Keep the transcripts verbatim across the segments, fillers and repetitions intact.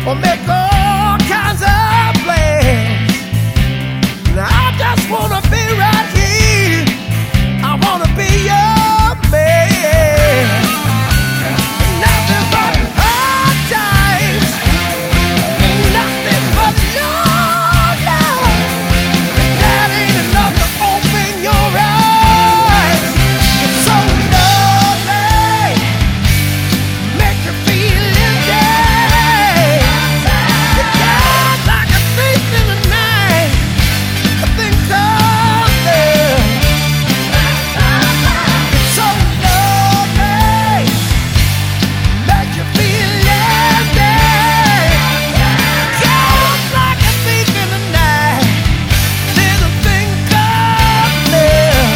or make all kinds of plans. I just wanna be right here. I wanna be your man. Nothing but hard times, nothing but love, love. That ain't enough to open your eyes. It's so lovely, make you feel empty. You got like a thief in the night. A thing called love. It's so lovely, make you feel empty. Just like a thief in the night. There's a thing called love.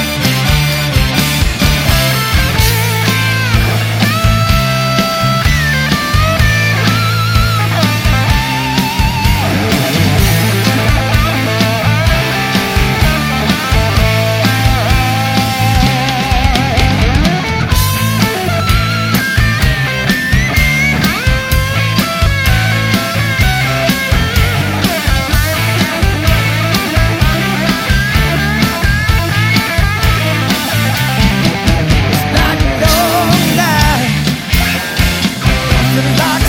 Like long night, like